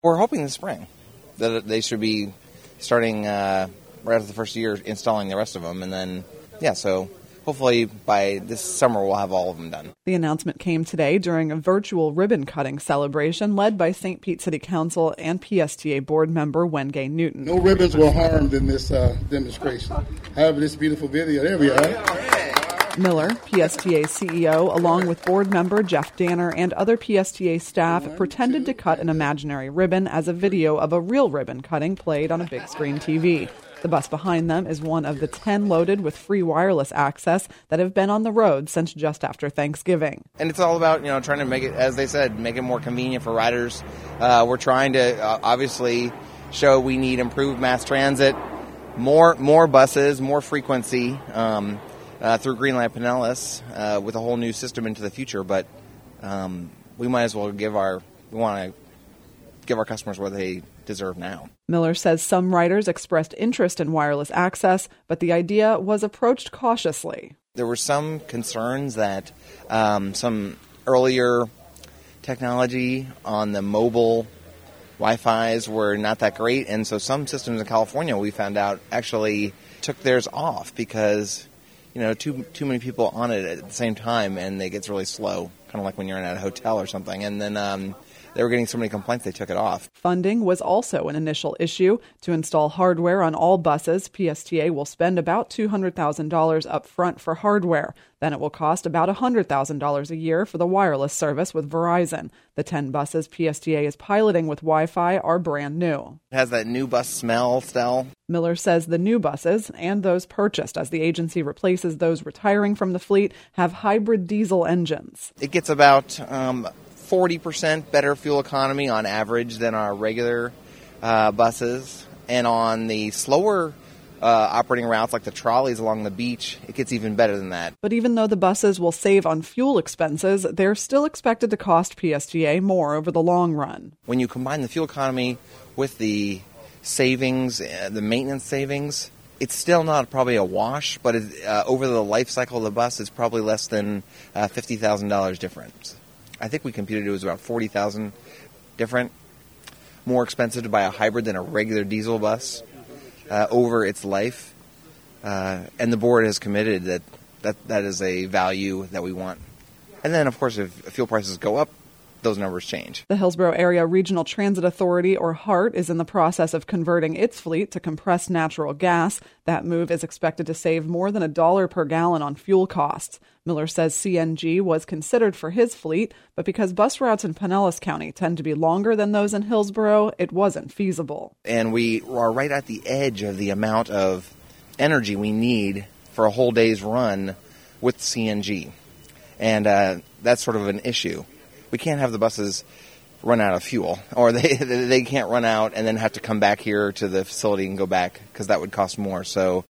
We're hoping this spring that they should be starting right after the first year installing the rest of them. And then, so hopefully by this summer we'll have all of them done. The announcement came today during a virtual ribbon-cutting celebration led by St. Pete City Council and PSTA board member Wenge Newton. No ribbons were harmed in this demonstration. However, this beautiful video, there we are. Miller, PSTA CEO, along with board member Jeff Danner and other PSTA staff, pretended to cut an imaginary ribbon as a video of a real ribbon cutting played on a big screen TV. The bus behind them is one of the 10 loaded with free wireless access that have been on the road since just after Thanksgiving. And it's all about, trying to make it, as they said, make it more convenient for riders. We're trying to obviously show we need improved mass transit, more buses, more frequency, through Greenlight Pinellas with a whole new system into the future, but we might as well give our customers what they deserve now. Miller says some riders expressed interest in wireless access, but the idea was approached cautiously. There were some concerns that some earlier technology on the mobile Wi-Fi's were not that great, and so some systems in California, we found out, actually took theirs off because too many people on it at the same time, and it gets really slow, kind of like when you're in a hotel or something. And then they were getting so many complaints they took it off. Funding was also an initial issue. To install hardware on all buses, PSTA will spend about $200,000 up front for hardware. Then it will cost about $100,000 a year for the wireless service with Verizon. The 10 buses PSTA is piloting with Wi-Fi are brand new. It has that new bus smell still. Miller says the new buses and those purchased as the agency replaces those retiring from the fleet have hybrid diesel engines. It gets about 40% better fuel economy on average than our regular buses. And on the slower operating routes like the trolleys along the beach, it gets even better than that. But even though the buses will save on fuel expenses, they're still expected to cost PSTA more over the long run. When you combine the fuel economy with the savings, the maintenance savings, it's still not probably a wash, but over the life cycle of the bus, it's probably less than $50,000 difference. I think we computed it was about $40,000 different, more expensive to buy a hybrid than a regular diesel bus over its life. And the board has committed that is a value that we want. And then, of course, if fuel prices go up, those numbers change. The Hillsborough Area Regional Transit Authority, or HART, is in the process of converting its fleet to compressed natural gas. That move is expected to save more than $1 per gallon on fuel costs. Miller says CNG was considered for his fleet, but because bus routes in Pinellas County tend to be longer than those in Hillsborough, it wasn't feasible. And we are right at the edge of the amount of energy we need for a whole day's run with CNG. And that's sort of an issue. We can't have the buses run out of fuel, or they can't run out and then have to come back here to the facility and go back, because that would cost more. So